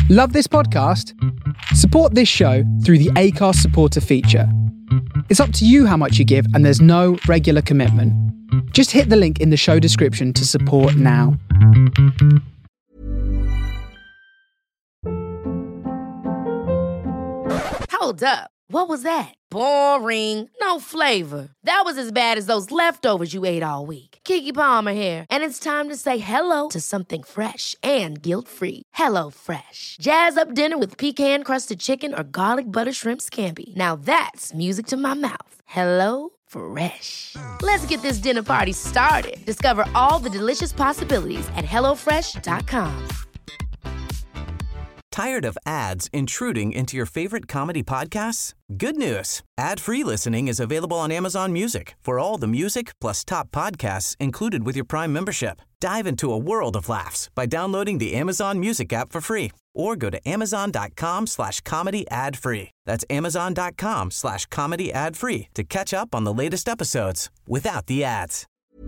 Love this podcast? Support this show through the Acast supporter feature. It's up to you how much you give, and there's no regular commitment. Just hit the link in the show description to support now. Hold up. What was that? Boring. No flavor. That was as bad as those leftovers you ate all week. Keke Palmer here, and it's time to say hello to something fresh and guilt-free. Hello Fresh. Jazz up dinner with pecan-crusted chicken or garlic butter shrimp scampi. Now that's music to my mouth. Hello Fresh. Let's get this dinner party started. Discover all the delicious possibilities at hellofresh.com. Tired of ads intruding into your favorite comedy podcasts? Good news. Ad-free listening is available on Amazon Music for all the music plus top podcasts included with your Prime membership. Dive into a world of laughs by downloading the Amazon Music app for free or go to amazon.com/comedy ad-free. That's amazon.com/comedy ad-free to catch up on the latest episodes without the ads.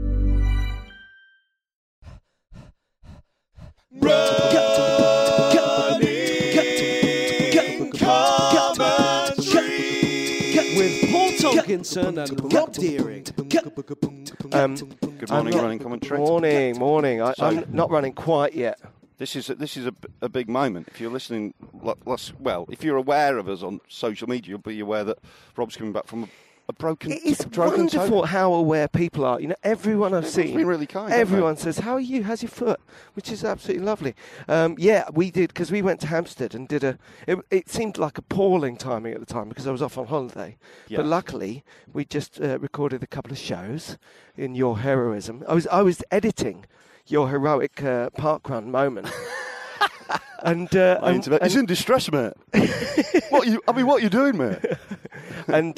With Paul Tomkinson and Rob Deering. Good morning, running commentary. Morning. I'm not running quite yet. This is a big moment. If you're listening, if you're aware of us on social media, you'll be aware that Rob's coming back from a broken. It's wonderful how aware people are. You know, everyone I've seen, been really kind, everyone says, "How are you? How's your foot?" Which is absolutely lovely. Yeah, we did, because we went to Hampstead and did it seemed like appalling timing at the time because I was off on holiday. Yeah. But luckily, we just recorded a couple of shows in your heroism. I was editing your heroic parkrun moment. He's in distress, mate. What are you doing, mate? And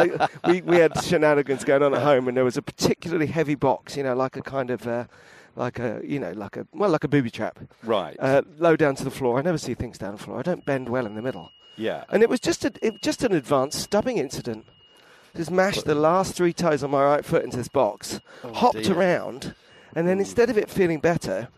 we had shenanigans going on at home, and there was a particularly heavy box, like a kind of like a booby trap, right? Low down to the floor. I never see things down the floor. I don't bend well in the middle. Yeah. And it was just an advanced stubbing incident. Just mashed the last 3 toes on my right foot into this box, hopped around, and then instead of it feeling better,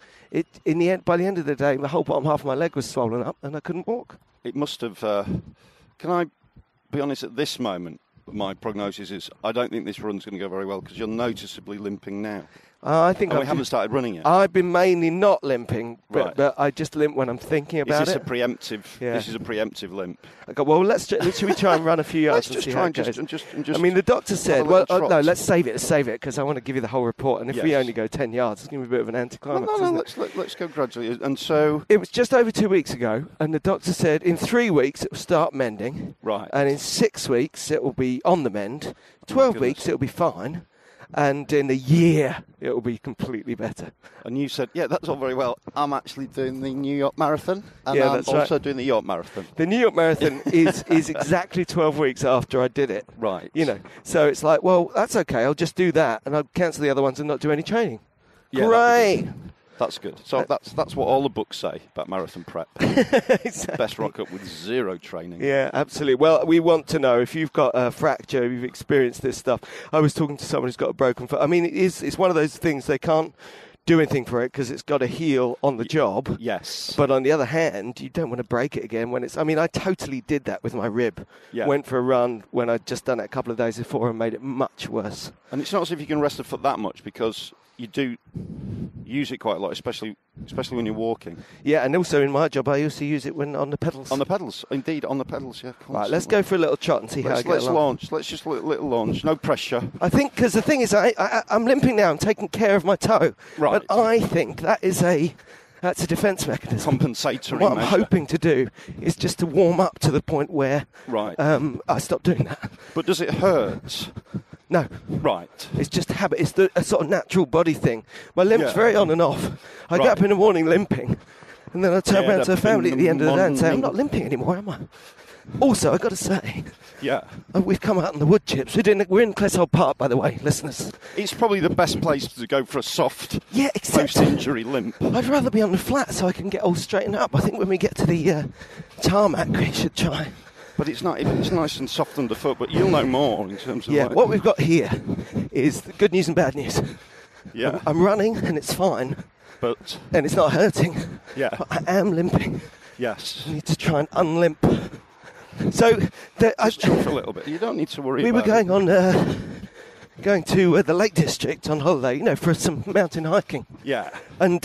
by the end of the day, the whole bottom half of my leg was swollen up, and I couldn't walk. It must have. Can I be honest? At this moment, my prognosis is I don't think this run's going to go very well because you're noticeably limping now. I think we haven't started running yet. I've been mainly not limping, but I just limp when I'm thinking about it. Is this a preemptive? Yeah. This is a preemptive limp. Okay, well, should we try and run a few yards and see how it goes? Just I mean, the doctor said, no, let's save it, because I want to give you the whole report. And if we only go 10 yards, it's going to be a bit of an anticlimax. No, let's go gradually. And so it was just over 2 weeks ago, and the doctor said in 3 weeks it will start mending. Right. And in 6 weeks it will be on the mend. 12 weeks it will be fine. And in a year, it will be completely better. And you said, yeah, that's all very well. I'm actually doing the New York Marathon, and I'm also doing the York Marathon. The New York Marathon is exactly 12 weeks after I did it. Right. So it's like, well, that's okay. I'll just do that, and I'll cancel the other ones and not do any training. Yeah, great. That's good. So that's what all the books say about marathon prep. Exactly. Best rock up with 0 training. Yeah, absolutely. Well, we want to know if you've got a fracture, you've experienced this stuff. I was talking to someone who's got a broken foot. I mean, it's one of those things they can't do anything for it because it's got to heal on the job. Yes. But on the other hand, you don't want to break it again when it's... I mean, I totally did that with my rib. Yeah. Went for a run when I'd just done it a couple of days before and made it much worse. And it's not as if you can rest the foot that much because you do use it quite a lot, especially when you're walking. Yeah, and also in my job, I also use it when on the pedals. On the pedals, indeed, on the pedals, yeah. Constantly. Right, let's go for a little trot and see how I get along. Let's launch. Let's just little launch. No pressure. I think, because the thing is, I'm limping now. I'm taking care of my toe. Right. But I think that's a defence mechanism. Compensatory What measure. I'm hoping to do is just to warm up to the point where I stop doing that. But does it hurt? No. Right. It's just habit. It's a sort of natural body thing. My limp's very on and off. I get up in the morning limping, and then I turn around to the family at the end of the day and say, I'm not limping anymore, am I? Also, I've got to say, we've come out in the wood chips. We're in Clissold Park, by the way, listeners. It's probably the best place to go for a soft except post-injury limp. I'd rather be on the flat so I can get all straightened up. I think when we get to the tarmac, we should try. But it's nice and soft underfoot, but you'll know more in terms of... Yeah, what we've got here is the good news and bad news. Yeah. I'm running and it's fine. And it's not hurting. Yeah. But I am limping. Yes. I need to try and unlimp. So Just chuff a little bit. You don't need to worry. we were about going to the Lake District on holiday, for some mountain hiking. Yeah. And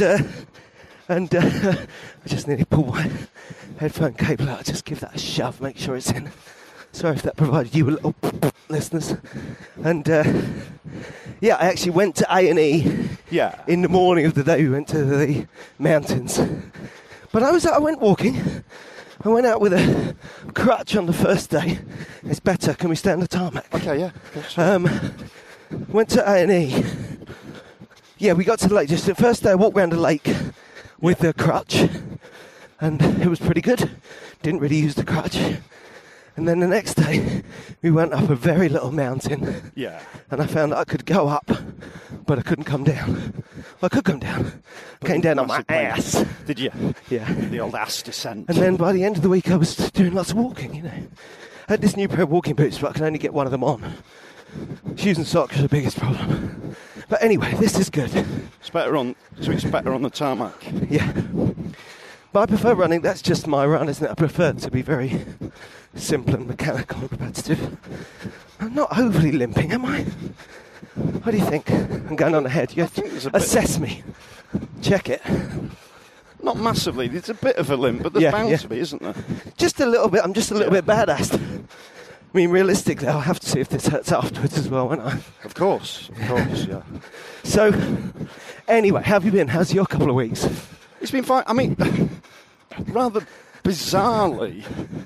I just nearly pulled my headphone cable out. Just give that a shove, make sure it's in. Sorry if that provided you a little listeners. And I actually went to A&E. Yeah. In the morning of the day we went to the mountains. But I went walking. I went out with a crutch on the first day. It's better. Can we stay on the tarmac? Okay, yeah. Went to A&E. Yeah, we got to the lake. Just the first day I walked around the lake with the crutch. And it was pretty good. Didn't really use the crutch. And then the next day, we went up a very little mountain. Yeah. And I found that I could go up, but I couldn't come down. Well, I could come down. I came down on my ass. Did you? Yeah. The old ass descent. And then by the end of the week, I was doing lots of walking, I had this new pair of walking boots, but I could only get one of them on. Shoes and socks are the biggest problem. But anyway, this is good. It's better on the tarmac. Yeah. But I prefer running. That's just my run, isn't it? I prefer it to be very simple and mechanical and repetitive. I'm not overly limping, am I? What do you think? I'm going on ahead. You have to assess me. Check it. Not massively. There's a bit of a limp, but there's bound to be, isn't there? Just a little bit. I'm just a little bit badass. I mean, realistically, I'll have to see if this hurts afterwards as well, won't I? Of course, yeah. So, anyway, how have you been? How's your couple of weeks? It's been fine. I mean, rather bizarrely,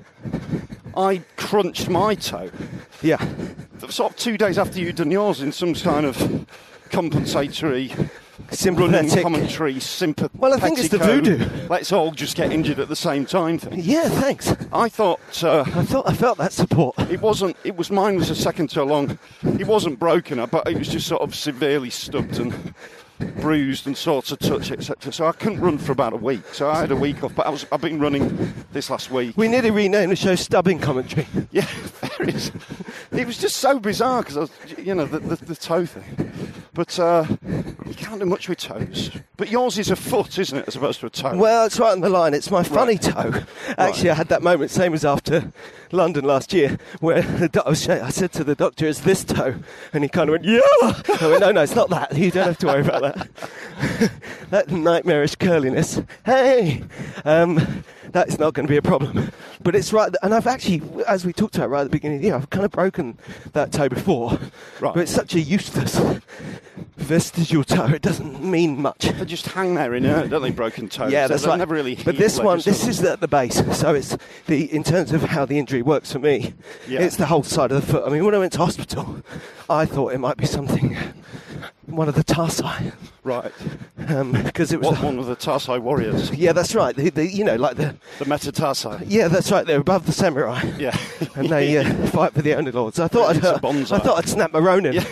I crunched my toe. Yeah. Sort of 2 days after you'd done yours in some kind of compensatory running commentary, sympathetic. Well, I think it's the voodoo. Let's all just get injured at the same time thing. Yeah, thanks. I thought. I felt that support. Mine was a second toe long. It wasn't broken, but it was just sort of severely stubbed and bruised and sort of touch, etc. So I couldn't run for about a week. So I had a week off, but I've been running this last week. We nearly renamed the show Stubbing Commentary. Yeah, there is. It was just so bizarre because I was, the toe thing. But you can't do much with toes. But yours is a foot, isn't it, as opposed to a toe? Well, it's right on the line. It's my funny toe. Actually, I had that moment, same as after London last year, where I said to the doctor, "It's this toe," and he kind of went, "Yeah." I went, "No, it's not that. You don't have to worry about that." That nightmarish curliness. Hey, that's not going to be a problem. But it's right, and I've actually, as we talked about right at the beginning of the year, I've kind of broken that toe before. Right. But it's such a useless vestigial toe. It doesn't mean much. They just hang there in air, don't they? Broken toes. Yeah, that's right. Never really. But this is at the base. So it's in terms of how the injury works for me. Yeah. It's the whole side of the foot. I mean, when I went to hospital, I thought it might be something. One of the tarsi. Right. Because it was one of the tarsi warriors. Yeah, that's right. The metatarsi. Yeah, that's right. They're above the samurai. Yeah. And they fight for the Underlords. I thought I'd snap my Ronin. Yeah.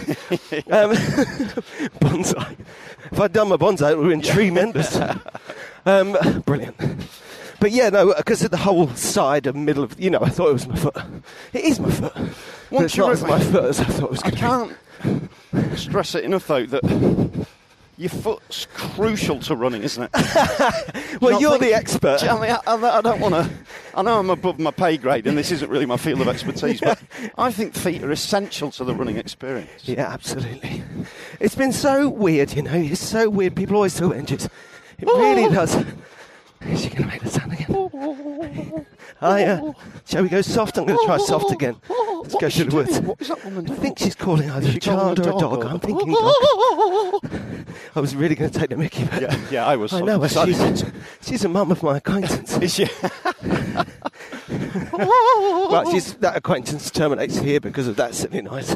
Bonsai. If I'd done my bonsai, it would have been tremendous. Brilliant. But yeah, no, because of the whole side and middle of, I thought it was my foot. It is my foot. But it's not as my foot as I thought it was going to be. I can't stress it enough, though, that your foot's crucial to running, isn't it? Well, you're the expert. I don't want to. I know I'm above my pay grade, and this isn't really my field of expertise, but I think feet are essential to the running experience. Yeah, absolutely. It's been so weird, It's so weird. People always talk about injuries. It really does. Is she going to make the sound again? Shall we go soft? I'm going to try soft again. Let's go to the woods. What is that woman doing? I think she's calling either a child or a dog. I'm thinking dog. I was really going to take the mickey. But yeah, I was. I know. She's a mum of my acquaintance. Is she? Well, that acquaintance terminates here because of that silly noise.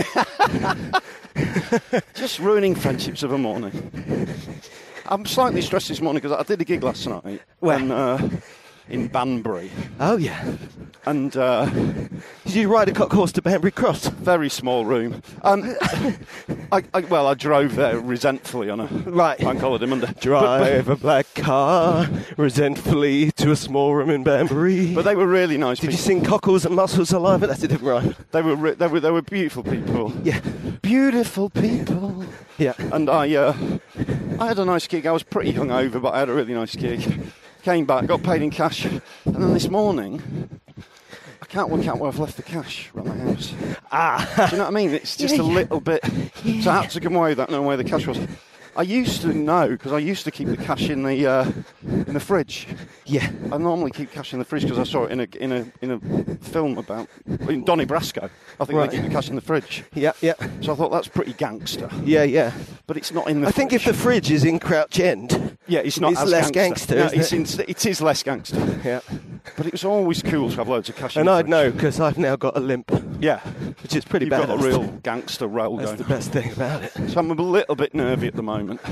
Just ruining friendships of a morning. I'm slightly stressed this morning because I did a gig last night. Where? In Banbury. Oh, yeah. And did you ride a cock horse to Banbury Cross? Very small room. I drove there resentfully on a bank holiday Monday. Drive a black car resentfully to a small room in Banbury. But they were really nice people. Did you sing Cockles and Muscles Alive? That's a different rhyme. They were beautiful people. Yeah. Beautiful people. Yeah. And I had a nice gig. I was pretty hungover, but I had a really nice gig. Came back, got paid in cash, and then this morning, I can't work out where I've left the cash around the house. Do you know what I mean? It's just a little bit... So I had to come away without knowing where the cash was. I used to know, because I used to keep the cash in the fridge. Yeah. I normally keep cash in the fridge because I saw it in a film about in Donnie Brasco. I think they keep the cash in the fridge. Yeah, yeah. So I thought that's pretty gangster. Yeah, yeah. But it's not in the I fridge. think if the fridge is in Crouch End, it's not it's as less gangster, No, isn't it is less gangster. Yeah. But it was always cool to have loads of cash in and the I'd fridge. know because I've now got a limp. Yeah. Which is pretty You've bad. got a real gangster roll That's going. the best thing about it. So I'm a little bit nervy at the moment.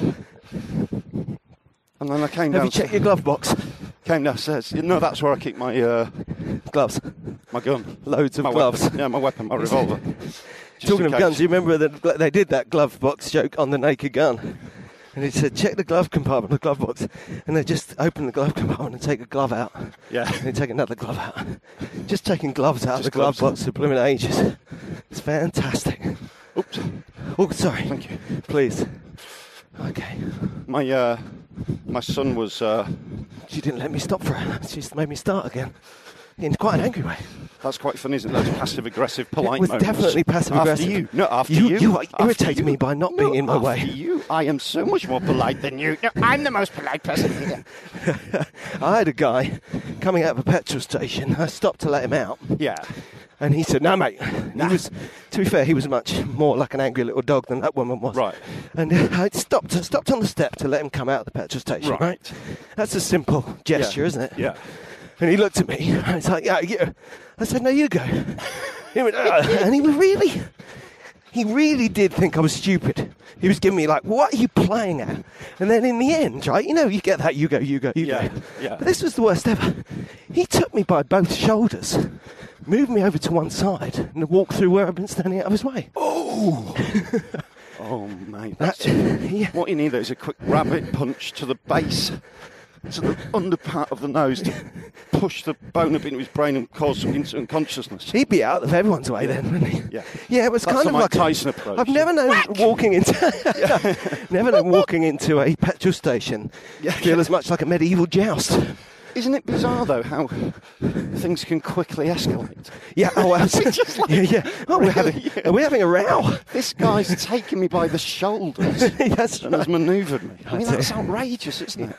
And then I came down. Have you checked your glove box? Came downstairs. No, that's where I keep my gloves. My gun. Loads of my gloves. Weapon. Yeah, my weapon, my revolver. Talking of guns, do you remember that they did that glove box joke on The Naked Gun? And he said, check the glove compartment, the glove box. And they just open the glove compartment and take a glove out. Yeah. And they take another glove out. Just taking gloves out of the glove box for blooming ages. It's fantastic. Oops. Oh, sorry. Thank you. Please. Okay. My son was... She didn't let me stop for her. She just made me start again. In quite an angry way. That's quite funny, isn't it? Those passive-aggressive, polite moments. It was definitely passive-aggressive. After you. No, after you. You irritated me by not being in my way. After you. I am so much more polite than you. No, I'm the most polite person here. I had a guy coming out of a petrol station. I stopped to let him out. Yeah. And he said, no, mate. Nah. He was, to be fair, he was much more like an angry little dog than that woman was. Right. And I stopped on the step to let him come out of the petrol station, right? That's a simple gesture, isn't it? Yeah. And he looked at me, and he's like, yeah. I said, no, you go. He went, and he really did think I was stupid. He was giving me like, what are you playing at? And then in the end, right, you get that, you go. Yeah. But this was the worst ever. He took me by both shoulders, moved me over to one side, and walked through where I've been standing out of his way. Oh! Oh, mate. Yeah. What you need there is a quick rabbit punch to the base, to the under part of the nose, to push the bone up into his brain and cause some instant unconsciousness. He'd be out of everyone's way then, wouldn't he? Yeah. Yeah, it was That's kind of like Tyson approach. I've never known walking into a petrol station feel as much like a medieval joust. Isn't it bizarre, though, how things can quickly escalate? Yeah, oh, absolutely. Yeah. Oh, are we having a row? This guy's taken me by the shoulders That's and right. has manoeuvred me. I mean, that's outrageous, isn't it?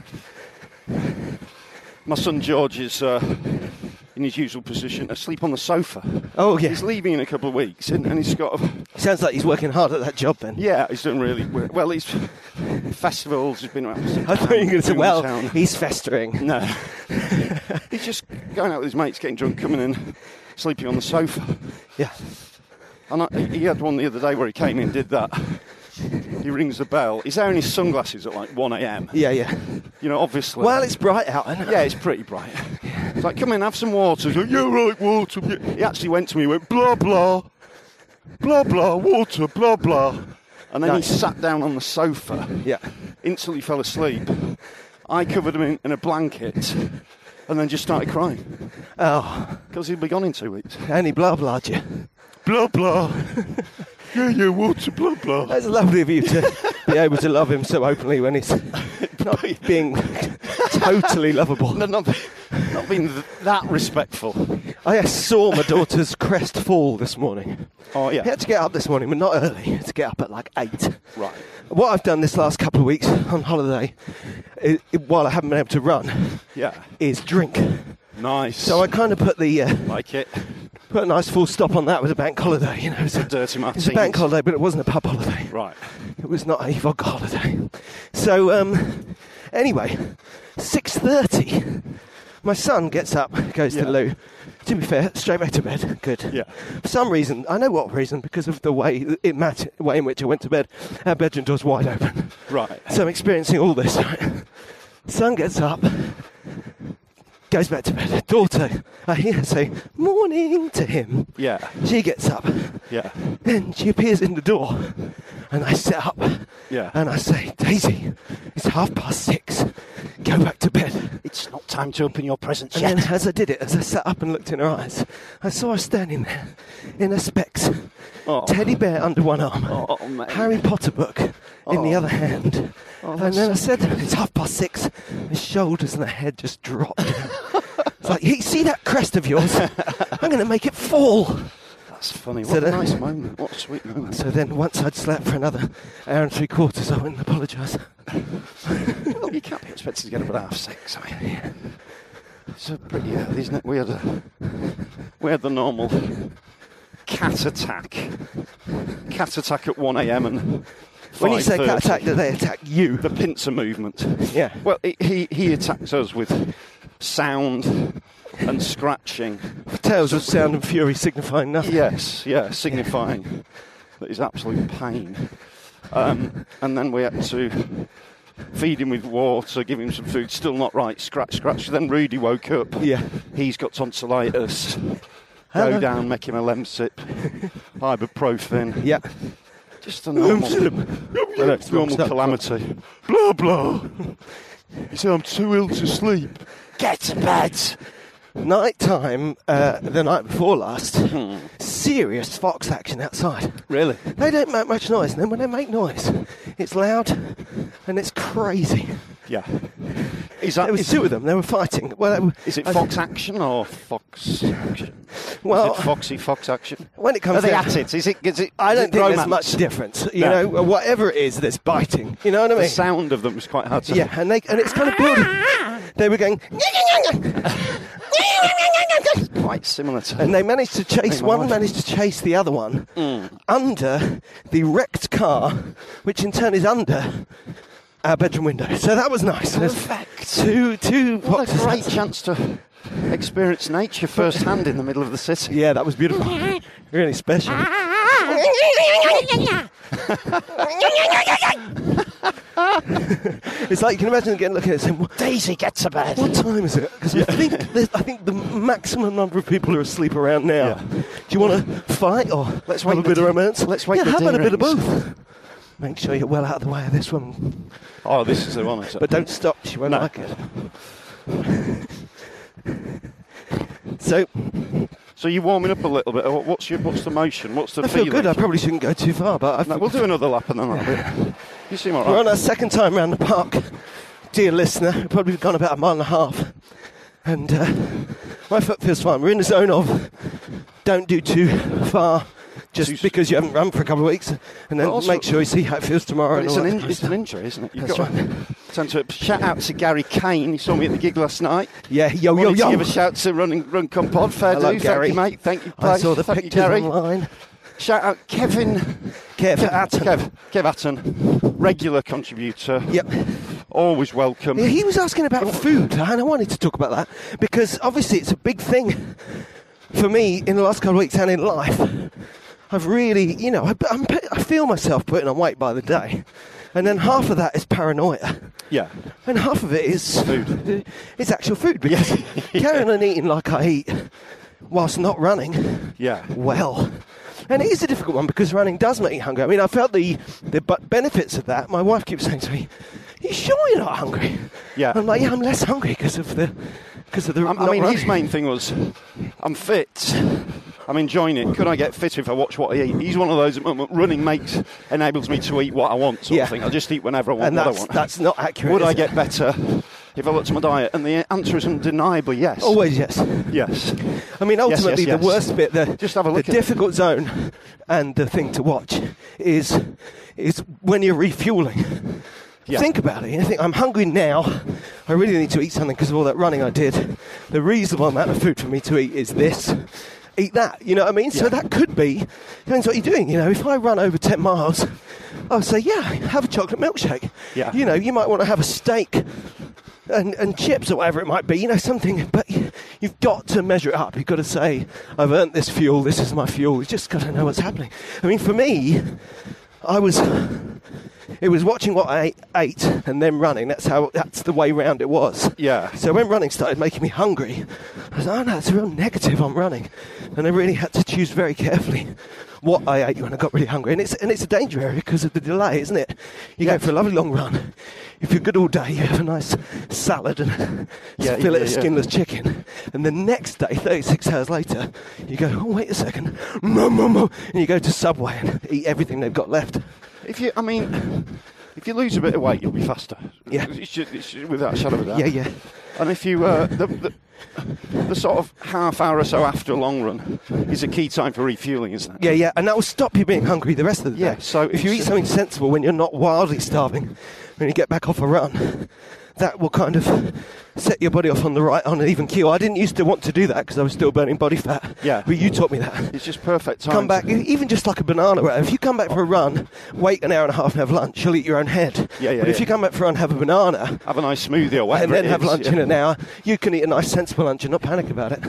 My son George is in his usual position, asleep on the sofa. Oh, yeah. He's leaving in a couple of weeks, and he's got... Sounds like he's working hard at that job, then. Yeah, he's doing really well. He's festivals. He's been around. I thought you were going to say, well, town. he's festering. No, he's just going out with his mates, getting drunk, coming in, sleeping on the sofa. Yeah. And he had one the other day where he came in, did that. He rings the bell. He's wearing his sunglasses at like 1 a.m. Yeah. Obviously. Well, it's bright out, isn't it? Yeah, it's pretty bright. It's like, come in, have some water. He's like, yeah, right, water. He actually went to me and went, blah, blah, blah, blah, water, blah, blah. And then he sat down on the sofa. Yeah. Instantly fell asleep. I covered him in a blanket and then just started crying. Oh. Because he'd be gone in 2 weeks. And he blah-blahed you. Blah, blah. Yeah, water, blah, blah. That's lovely of you to be able to love him so openly when he's not being totally lovable. No, not being that respectful. I saw my daughter's crest fall this morning. Oh, yeah. He had to get up this morning, but not early. He had to get up at like 8. Right. What I've done this last couple of weeks on holiday, while I haven't been able to run, is drink. Nice. So I kind of put like it. Put a nice full stop on that with a bank holiday. It's a dirty martini. It's a bank holiday, but it wasn't a pub holiday. Right. It was not a vodka holiday. So, anyway, 6:30, my son gets up, goes to the loo. To be fair, straight back to bed. Good. Yeah. For some reason, I know what reason, because of the way in which I went to bed, our bedroom door's wide open. Right. So I'm experiencing all this. Son gets up, goes back to bed. Daughter, I hear her say, morning to him. Yeah. She gets up. Yeah. Then she appears in the door. And I sit up. Yeah. And I say, Daisy, it's 6:30. go back to bed. It's not time to open your presents And yet. then as I did it, as I sat up and looked in her eyes, I saw her standing there in her specs, teddy bear under one arm, mate. Harry Potter book in the other hand. And then I said, it's 6:30. Her shoulders and her head just dropped. It's like, you see that crest of yours? I'm going to make it fall. That's funny. What a nice moment. What a sweet moment. So then once I'd slept for another hour and 3/4, I went and apologised. Well, you can't be expected to get up at 6:30. I mean, it's pretty early, isn't it? We had the normal cat attack. Cat attack at 1 a.m. and When you say cat 5:30. attack, do they attack you? The pincer movement. Yeah. Well, he attacks us with sound and scratching. Tales of sound and fury signifying nothing. Yes, signifying that is absolute pain. And then we had to feed him with water, give him some food, still not right, scratch. Then Rudy woke up. Yeah. He's got tonsillitis. Hello. Go down, make him a Lemsip, ibuprofen. Yeah. Just a normal calamity. Blah, blah. He said, I'm too ill to sleep. Get to bed. Night time, the night before last, serious fox action outside. Really? They don't make much noise, and then when they make noise, it's loud and it's crazy. Yeah. There was two of them. They were fighting. Well, is it fox action or fox action? Well, is it foxy fox action? When it comes Are they down, at it? Is it I don't think romance? there's much difference. You No. know, whatever it is, there's biting. You know what I mean? The sound of them was quite hard to... Yeah, and it's kind of building. They were going... Quite similar to... And they managed to chase, my one wife. managed to chase the other one under the wrecked car, which in turn is under our bedroom window. So that was nice. Perfect. Two What a foxes. great chance to experience nature firsthand in the middle of the city. Yeah, that was beautiful. Really special. It's like you can imagine again looking at it saying, Daisy, get to bed. what time is it? Because I think the maximum number of people are asleep around now. Yeah. Do you want to fight or Let's have wait a bit of romance? Let's wait Yeah, the how about a dinner bit of rings. both? Make sure you're well out of the way of this one. Oh, this is the one. But don't stop, she won't No. like it. So, you're warming up a little bit. What's the motion? What's the I feel feeling? good. I probably shouldn't go too far, but No, we'll do another lap and then that'll be... You seem all we're on right. our second time around the park, dear listener. We've probably gone about 1.5 miles. And my foot feels fine. We're in the zone of don't do too far, just because you haven't run for a couple of weeks, and then also- make sure you see how it feels tomorrow. But And it's all an, that kind of it's an stuff. injury, isn't it? You've That's got to turn to it. Shout out to Gary Kane. He saw me at the gig last night. Yeah, yo. Wanted to give a shout to Run Compod. Fair Hello, do. Gary. Thank you, mate. Thank you, I Place. saw the Thank you, pictures Gary. online. Shout out Kevin Kev. Kev Atton, regular contributor. Yep. Always welcome. Yeah, he was asking about food, and I wanted to talk about that because obviously it's a big thing for me in the last couple of weeks and in life. I've really, I feel myself putting on weight by the day, and then half of that is paranoia, Yeah. and half of it is Food. It's actual food because carrying on eating like I eat whilst not running. Yeah. Well. And it is a difficult one because running does make you hungry. I mean, I felt the benefits of that. My wife keeps saying to me, "Are you sure you're not hungry?" Yeah. I'm like, "Yeah, I'm less hungry because of the I not mean, his running." main thing was, I'm fit. I'm enjoying it. Could I get fitter if I watch what I eat? He's one of those at the moment. Running enables me to eat what I want, sort of thing. I just eat whenever I want And what I want. that's not accurate. Would is I it? get better if I looked at my diet? And the answer is undeniably yes. Always yes. Yes. I mean, ultimately, yes. the worst bit, Just have a look the at it. difficult zone, and the thing to watch is when you're refueling. Yeah. Think about it. You think, I'm hungry now. I really need to eat something because of all that running I did. The reasonable amount of food for me to eat is this. Eat that. You know what I mean? So Yeah. that could be, depends what you're doing. You know, if I run over 10 miles, I'll say, yeah, have a chocolate milkshake. Yeah. You know, you might want to have a steak and chips or whatever it might be, you know, something. But you've got to measure it up. You've got to say, I've earned this fuel. This is my fuel. You've just got to know what's happening. I mean, for me, it was watching what I ate and then running. That's the way round it was. Yeah. So when running started making me hungry, I was like, oh no, it's a real negative on running. And I really had to choose very carefully what I ate when I got really hungry. And it's a danger area because of the delay, isn't it? You go for a lovely long run. If you're good all day, you have a nice salad and fillet of skinless chicken. And the next day, 36 hours later, you go, oh, wait a second. And you go to Subway and eat everything they've got left. If you lose a bit of weight, you'll be faster. Yeah. It's without a shadow of a doubt. Yeah. And if you, the sort of half hour or so after a long run is a key time for refueling, isn't it? Yeah, and that will stop you being hungry the rest of the day. Yeah, so if you eat something sensible when you're not wildly starving, when you get back off a run, that will kind of set your body off on an even keel. I didn't used to want to do that because I was still burning body fat. Yeah. But you taught me that. It's just perfect time. Come back, even just like a banana. If you come back for a run, wait an hour and a half and have lunch, you'll eat your own head. But if you come back for a run, have a banana. Have a nice smoothie or whatever. And then have lunch in an hour, you can eat a nice sensible lunch and not panic about it.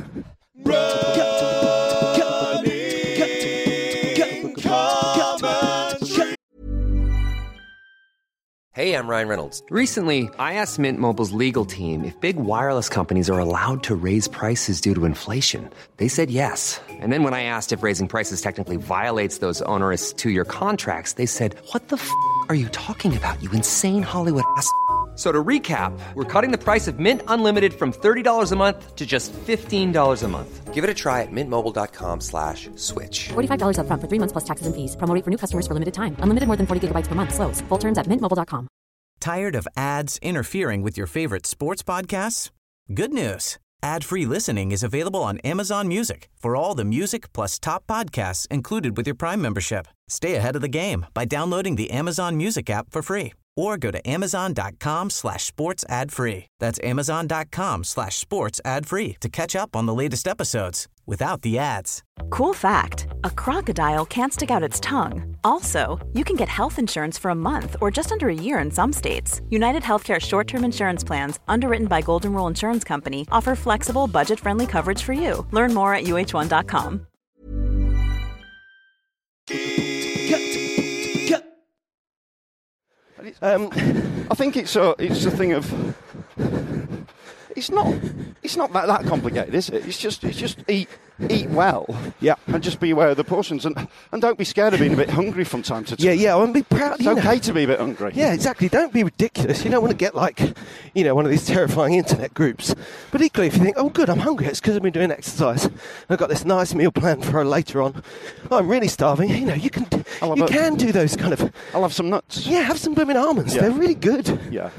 Hey, I'm Ryan Reynolds. Recently, I asked Mint Mobile's legal team if big wireless companies are allowed to raise prices due to inflation. They said yes. And then when I asked if raising prices technically violates those onerous 2-year contracts, they said, what the f*** are you talking about, you insane Hollywood ass f- So to recap, we're cutting the price of Mint Unlimited from $30 a month to just $15 a month. Give it a try at mintmobile.com/switch. $45 up front for 3 months plus taxes and fees. Promo rate for new customers for limited time. Unlimited more than 40 gigabytes per month. Slows full terms at mintmobile.com. Tired of ads interfering with your favorite sports podcasts? Good news. Ad-free listening is available on Amazon Music for all the music plus top podcasts included with your Prime membership. Stay ahead of the game by downloading the Amazon Music app for free or go to amazon.com/sports ad free. That's amazon.com/sports ad free to catch up on the latest episodes without the ads. Cool fact, a crocodile can't stick out its tongue. Also, you can get health insurance for a month or just under a year in some states. United Healthcare short-term insurance plans, underwritten by Golden Rule Insurance Company, offer flexible, budget-friendly coverage for you. Learn more at uh1.com. I think it's a thing of. It's not that complicated, is it? It's just eat well, and just be aware of the portions, and don't be scared of being a bit hungry from time to time. Yeah, and be proud. It's okay to be a bit hungry. Yeah, exactly. Don't be ridiculous. You don't want to get like, one of these terrifying internet groups. But equally, if you think, oh, good, I'm hungry, it's because I've been doing exercise. I've got this nice meal planned for later on. Oh, I'm really starving. You can do those kind of. I'll have some nuts. Yeah, have some blooming almonds. Yeah. They're really good. Yeah.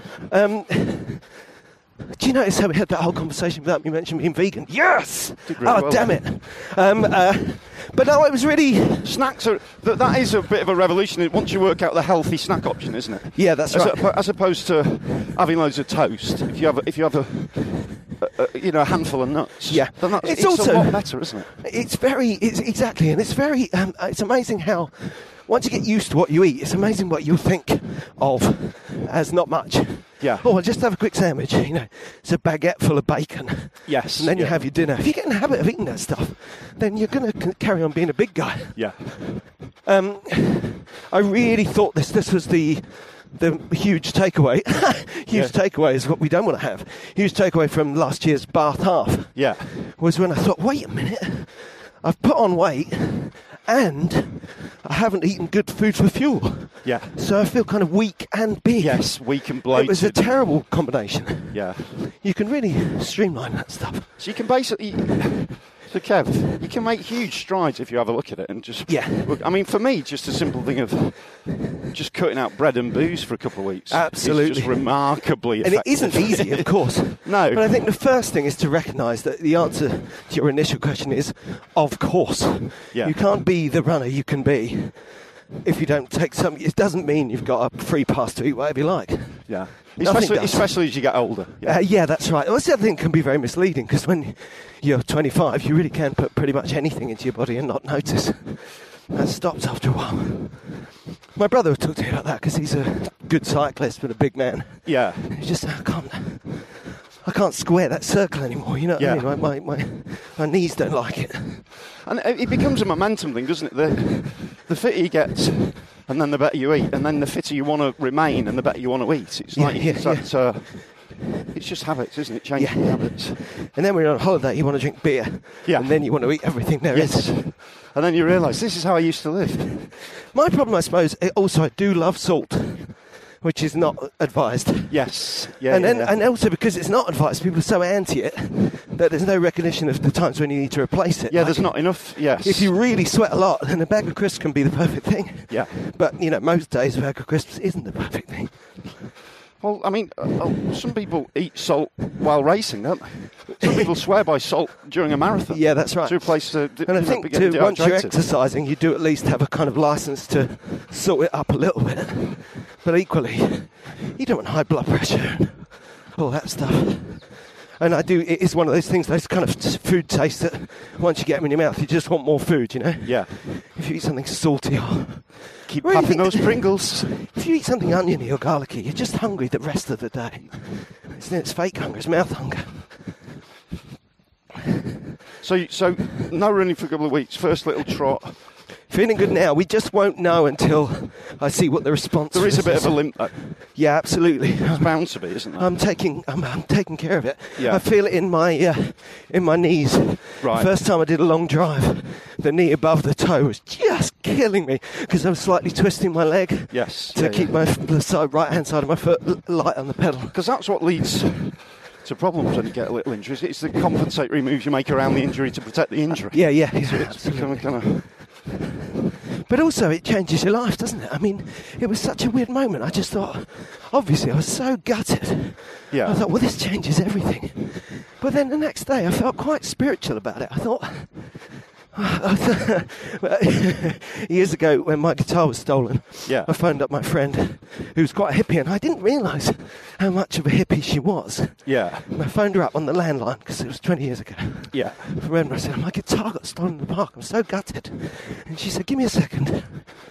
Do you notice how we had that whole conversation without me mentioning being vegan? Yes! Damn it. But no, it was really... Snacks are... That is a bit of a revolution once you work out the healthy snack option, isn't it? Yeah, that's right. As opposed to having loads of toast. If you have a handful of nuts, then it's also a lot better, isn't it? Exactly, and it's very... it's amazing how... Once you get used to what you eat, it's amazing what you'll think of as not much. Yeah. Oh, I'll just have a quick sandwich. It's a baguette full of bacon. Yes. And then you have your dinner. If you get in the habit of eating that stuff, then you're going to carry on being a big guy. Yeah. I really thought this was the huge takeaway. Takeaway is what we don't want to have. Huge takeaway from last year's Bath Half. Yeah. Was when I thought, wait a minute, I've put on weight and I haven't eaten good food for fuel. Yeah. So I feel kind of weak and big. Yes, weak and bloated. It was a terrible combination. Yeah. You can really streamline that stuff. So you can basically... So Kev, you can make huge strides if you have a look at it and just... Yeah. I mean, for me, just a simple thing of just cutting out bread and booze for a couple of weeks. Absolutely. It's just remarkably effective. And it isn't easy, of course. No. But I think the first thing is to recognise that the answer to your initial question is, of course. Yeah. You can't be the runner you can be if you don't take some... It doesn't mean you've got a free pass to eat whatever you like. Yeah. Especially as you get older. Yeah, that's right. Well, the other thing can be very misleading because when you're 25, you really can put pretty much anything into your body and not notice. That stops after a while. My brother talked to me about that because he's a good cyclist but a big man. Yeah. He's just, I can't square that circle anymore. You know what I mean? My knees don't like it. And it becomes a momentum thing, doesn't it? The fitter you get, and then the better you eat, and then the fitter you want to remain, and the better you want to eat. It's It's just habits, isn't it? Changing habits. And then when you're on holiday, you want to drink beer. Yeah. And then you want to eat everything there is. And then you realise, this is how I used to live. My problem, I suppose, also I do love salt, which is not advised. Yes. And also because it's not advised, people are so anti it that there's no recognition of the times when you need to replace it. Yeah, there's not enough, yes. If you really sweat a lot, then a bag of crisps can be the perfect thing. Yeah. But, most days a bag of crisps isn't the perfect thing. Well, I mean, some people eat salt while racing, don't they? Some people swear by salt during a marathon. Yeah, that's right. To replace the... And I think once you're exercising, you do at least have a kind of licence to salt it up a little bit. But equally, you don't want high blood pressure and all that stuff. And it is one of those things, those kind of food tastes that once you get them in your mouth, you just want more food, Yeah. If you eat something salty or... Keep popping those Pringles. If you eat something oniony or garlicky, you're just hungry the rest of the day. It's fake hunger, it's mouth hunger. So no running for a couple of weeks, first little trot. Feeling good now. We just won't know until I see what the response is. There is a bit of a limp, though. Yeah, absolutely. It's bound to be, isn't it? I'm taking care of it. Yeah. I feel it in my knees. Right. First time I did a long drive, the knee above the toe was just killing me because I was slightly twisting my leg. Yes. To keep the right hand side of my foot light on the pedal. Because that's what leads to problems when you get a little injury. It's the compensatory moves you make around the injury to protect the injury. Yeah. It's becoming kind of... But also it changes your life, doesn't it? I mean, it was such a weird moment. I just thought, obviously I was so gutted. Yeah. I thought, well, this changes everything. But then the next day I felt quite spiritual about it. I thought, years ago when my guitar was stolen, I phoned up my friend who was quite a hippie, and I didn't realise how much of a hippie she was. Yeah. And I phoned her up on the landline because it was 20 years ago. Yeah. From Edinburgh. I said, my guitar got stolen in the park. I'm so gutted. And she said, give me a second.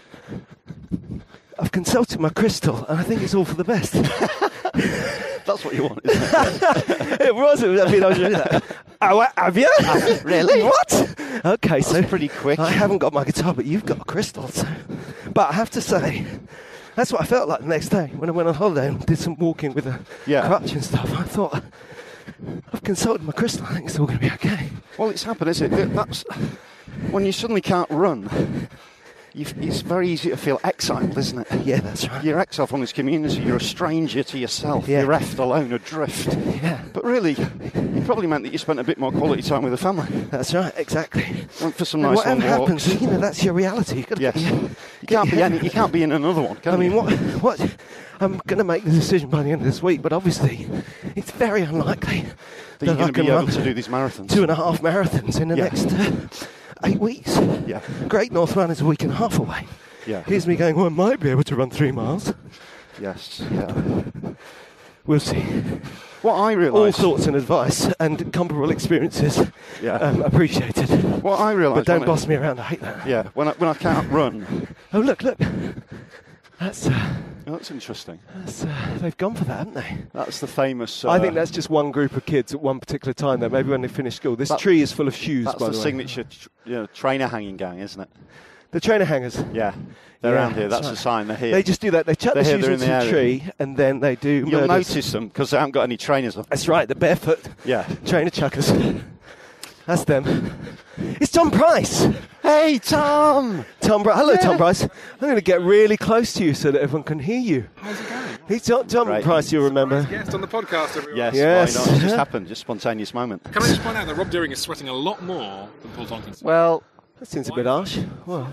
I've consulted my crystal, and I think it's all for the best. That's what you want, isn't it? It was. I mean, I was really like, oh, have you? Really? What? Okay, That's so pretty quick. I haven't got my guitar, but you've got a crystal. So. But I have to say, that's what I felt like the next day when I went on holiday and did some walking with a crutch and stuff. I thought, I've consulted my crystal. I think it's all going to be okay. Well, it's happened, isn't it? That's when you suddenly can't run. It's very easy to feel exiled, isn't it? Yeah, that's right. You're exiled from this community. You're a stranger to yourself. Yeah. You're left alone, adrift. Yeah. But really, it probably meant that you spent a bit more quality time with the family. That's right, exactly. Went for some nice long whatever walks. happens, that's your reality. Yes. You can't be in another one, can you? I mean, what? I'm going to make the decision by the end of this week, but obviously, it's very unlikely that you're going to be able to do these marathons. 2.5 marathons in the next 8 weeks. Yeah. Great North Run is a week and a half away. Yeah. Here's me going, well, I might be able to run 3 miles. Yes. Yeah. We'll see. What I realise... All thoughts and advice and comparable experiences appreciated. What I realise... But don't boss me around, I hate that. Yeah, when I can't run... Oh, look. That's... that's interesting. They've gone for that, haven't they? That's the famous... I think that's just one group of kids at one particular time, though. Maybe when they finish school. This tree is full of shoes, by the way. That's the signature trainer hanging gang, isn't it? The trainer hangers? Yeah. They're around here. That's a sign they're here. They just do that. They chuck the shoes into the tree, and then they do You'll murders. notice them, because they haven't got any trainers on. That's right. The barefoot trainer chuckers. That's them. It's Tom Price. Hey, Tom! Hello, Tom Price. I'm going to get really close to you so that everyone can hear you. How's it going? He's Tom Price, you'll remember. Guest on the podcast, everyone. Yes. Why not? It just happened, just spontaneous moment. Can I just point out that Rob Deering is sweating a lot more than Paul Tompkins? Well, that seems a bit harsh. Well,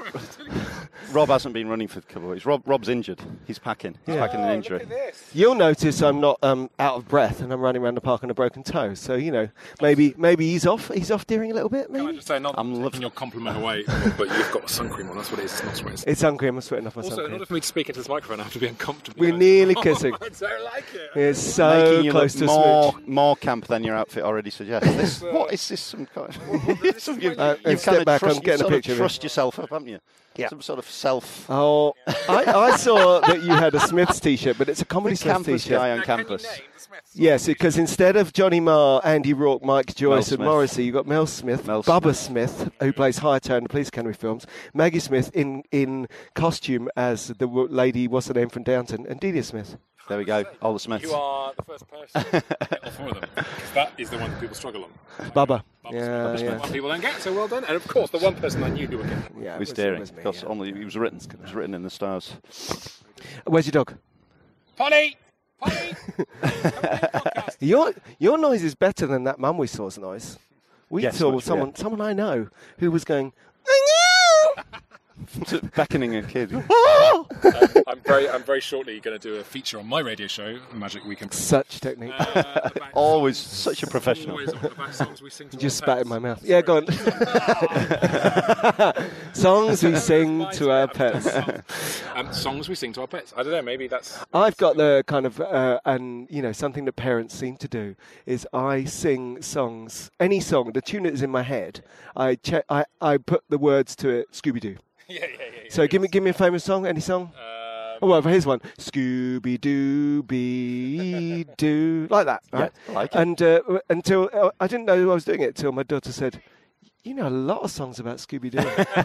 Rob hasn't been running for a couple of weeks. Rob's injured. He's packing. He's packing an injury. Look at this. You'll notice I'm not out of breath and I'm running around the park on a broken toe. So, maybe he's off. He's off Deering a little bit, maybe? Can I just say, I'm taking your compliment away, but you've got sun cream on. That's what it is. It's not sweat. It's sun cream. I'm sweating off my sun Also, in cream. order for me to speak into this microphone, I have to be uncomfortable. We're nearly kissing. I don't like it. It's so Making you close to look more camp than your outfit already suggests. What is this? Some kind of... step back, I'm getting a picture of it. Trust yourself up, haven't you? Yeah. Some sort of self... Oh, I saw that you had a Smiths T-shirt, but it's a Comedy Smiths campus T-shirt. guy on campus. Yes, because instead of Johnny Marr, Andy Rourke, Mike Joyce and Smith. Morrissey, you've got Mel Smith, Bubba Smith, who plays Hightower in the Police Academy films, Maggie Smith in costume as the lady, what's her name, from Downton, and Delia Smith. There we go, Ola Smith. You are the first person to get all 4 of them. Because that is the one that people struggle on. Bubba. Yeah. The one people don't get, so well done. And of course, the one person I knew who would get. Yeah, it was daring. Because only it was written in the stars. Where's your dog? Polly! Your noise is better than that Mum We Saw's noise. We saw someone I know who was going beckoning a kid. I'm very shortly going to do a feature on my radio show, Magic Weekend. Such technique. Always such a professional. Always on the back songs we sing to just our spat pets. in my mouth. Yeah, go on. Songs we sing to our pets. Songs we sing to our pets. I don't know, maybe that's... I've got the kind of, something that parents seem to do is I sing songs, any song, the tune that is in my head, I put the words to it, Scooby-Doo. Yeah. So give me a famous song, any song? Here's one. Scooby-Dooby-Doo. Like that, right? Yeah, like it. And until, I didn't know I was doing it until my daughter said, you know a lot of songs about Scooby-Doo.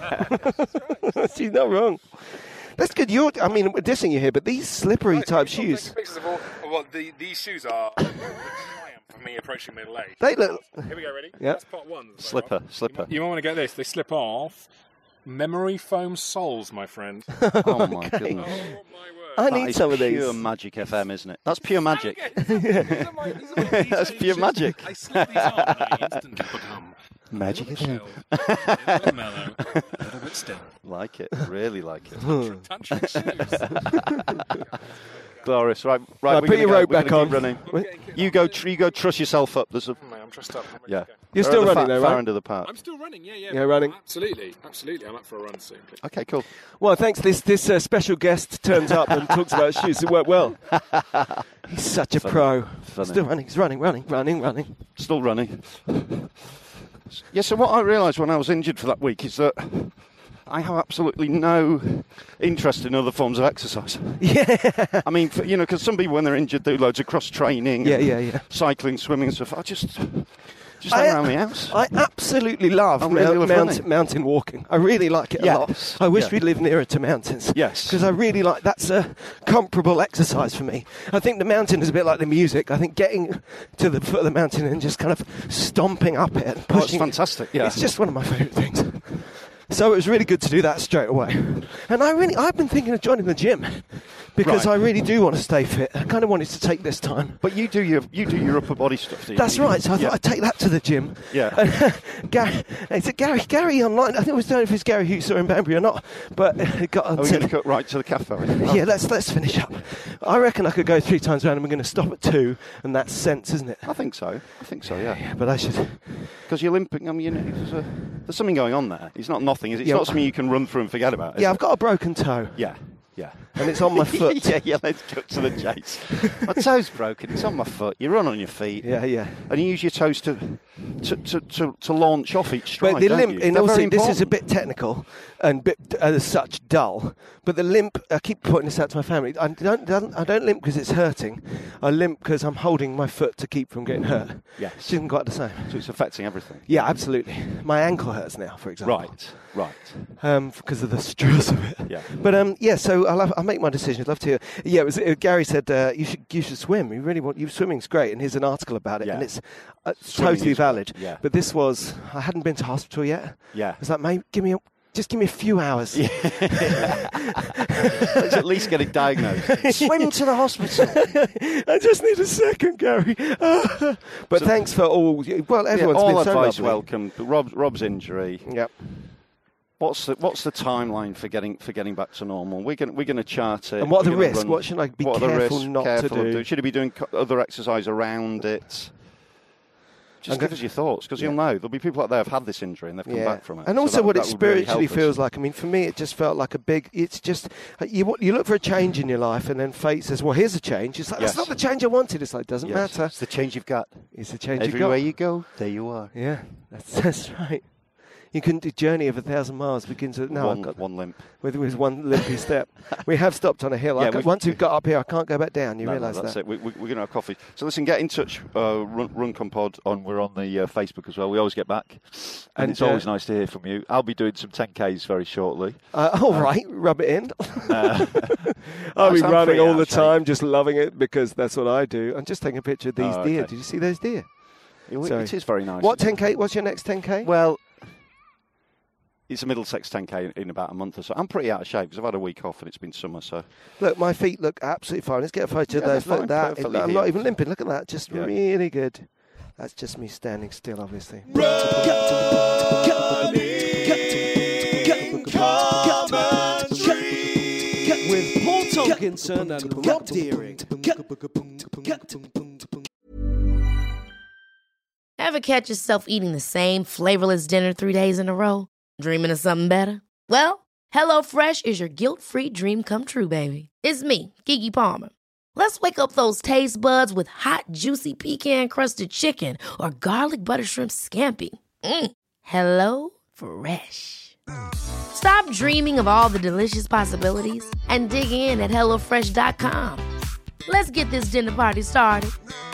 She's not wrong. That's good. We're dissing you here, but these slippery type shoes. Pictures of these shoes are the triumph of me approaching middle age. They look... Here we go, ready? Yeah. That's part 1. Slipper. You might want to get this. They slip off. Memory foam soles, my friend. Oh, my goodness. Oh, my word. I need some of these. That's pure Magic FM, isn't it? That's pure magic. These are my That's pure shoes. magic. I slip these on and I instantly become Magic a FM. little bit mellow, a little bit still. Like it. Really like it. Tantric shoes. Glorious. Right. Put your rope back on. Running. You go truss yourself up. There's a... I'm trussed up. Yeah. You're still running though, far right? end of the park. I'm still running, yeah. Yeah, running. Absolutely. I'm up for a run soon. Please. Okay, cool. Well, thanks. This special guest turns up and talks about shoes. It worked well. He's such a pro. Funny. Still running. He's running. Still running. Yeah, so what I realised when I was injured for that week is that I have absolutely no interest in other forms of exercise. Yeah. I mean, because some people when they're injured do loads of cross-training. Yeah. Cycling, swimming and stuff. I just hang around the house. I absolutely love mountain walking. I really like it a lot. I wish we lived nearer to mountains. Yes. Because I really like, that's a comparable exercise for me. I think the mountain is a bit like the music. I think getting to the foot of the mountain and just kind of stomping up it and pushing. Oh, it's fantastic, yeah. It's just one of my favourite things. So it was really good to do that straight away. And I've been thinking of joining the gym because I really do want to stay fit. I kind of wanted to take this time. But you do your upper body stuff, do you? That's right. So I thought I'd take that to the gym. Yeah. Is it Gary online? I think it was don't know if it's Gary who saw in Banbury or not. But it got. Are we going to cut right to the cafe? Yeah, let's finish up. I reckon I could go 3 times around and we're going to stop at 2, and that's sense, isn't it? I think so, yeah. But I should... Because you're limping, there's something going on there. It's not nothing, is it? It's not something you can run through and forget about, I've got a broken toe. Yeah. And it's on my foot. yeah, let's cut to the chase. My toe's broken, it's on my foot. You run on your feet. Yeah. And you use your toes to launch off each stride, But the don't limp, you? in all They're very this is a important. bit technical and bit as such dull. But the limp, I keep pointing this out to my family. I don't limp because it's hurting. I limp because I'm holding my foot to keep from getting hurt. Yes. Which isn't quite the same. So it's affecting everything. Yeah, absolutely. My ankle hurts now, for example. Right. Because of the stress of it. Yeah. But so I'll make my decision. I'd love to hear. Yeah, it was Gary said you should swim. You really want. Swimming's great, and here's an article about it, and it's totally valid. Yeah. But this was I hadn't been to hospital yet. Yeah. I was like, mate, just give me a few hours. Yeah. Let's at least get it diagnosed. Swim to the hospital. I just need a second, Gary. But thanks for all. Well, everyone's all been so advice lovely. welcome. Rob's injury. Yep. What's the timeline for getting back to normal? We're going to chart it. And what are the risks? What should I be careful not to do? Should he be doing other exercise around it? Just give us your thoughts, because you'll know there'll be people out there who've had this injury and they've come back from it. And also, what it spiritually feels like. I mean, for me, it just felt like a big. It's just you look for a change in your life, and then fate says, "Well, here's a change." It's like that's not the change I wanted. It's like it doesn't matter. It's the change you've got. It's the change you've got. Everywhere you go, there you are. Yeah, that's right. You couldn't do Journey of 1,000 Miles. Begins with one limp. With one limpy step. We have stopped on a hill. Once we've got up here, I can't go back down. You realise that? That's it. We're going to have coffee. So listen, get in touch. Runcorn Pod we're on the Facebook as well. We always get back, and it's always nice to hear from you. I'll be doing some 10Ks very shortly. All right, rub it in. I'll be running all the time, just loving it because that's what I do. I'm just taking a picture of these deer. Did you see those deer? It is very nice. What 10K? What's your next 10K? Well, it's a Middlesex 10K in about a month or so. I'm pretty out of shape because I've had a week off and it's been summer. So look, my feet look absolutely fine. Let's get a photo of those. Look at that. I'm not even limping. Look at that. Just really good. That's just me standing still, obviously. With Paul Tomkinson and Rob Deering. Ever catch yourself eating the same flavorless dinner 3 days in a row? Dreaming of something better? Well, HelloFresh is your guilt-free dream come true, baby. It's me, Keke Palmer. Let's wake up those taste buds with hot, juicy pecan-crusted chicken or garlic butter shrimp scampi. Hello Fresh. Stop dreaming of all the delicious possibilities and dig in at HelloFresh.com. Let's get this dinner party started.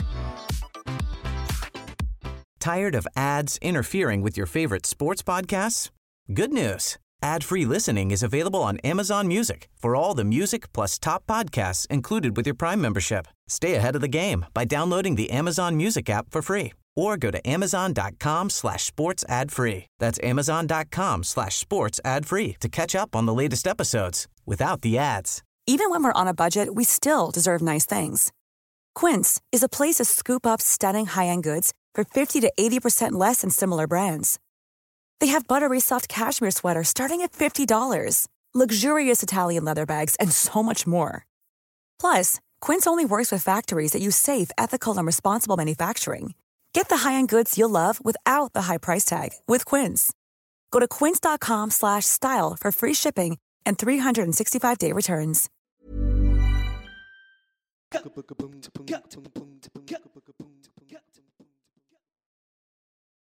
Tired of ads interfering with your favorite sports podcasts? Good news. Ad-free listening is available on Amazon Music for all the music plus top podcasts included with your Prime membership. Stay ahead of the game by downloading the Amazon Music app for free or go to amazon.com/sports ad free. That's amazon.com/sports ad free to catch up on the latest episodes without the ads. Even when we're on a budget, we still deserve nice things. Quince is a place to scoop up stunning high-end goods for 50 to 80% less than similar brands. They have buttery soft cashmere sweaters starting at $50, luxurious Italian leather bags, and so much more. Plus, Quince only works with factories that use safe, ethical, and responsible manufacturing. Get the high-end goods you'll love without the high price tag with Quince. Go to quince.com/style for free shipping and 365-day returns.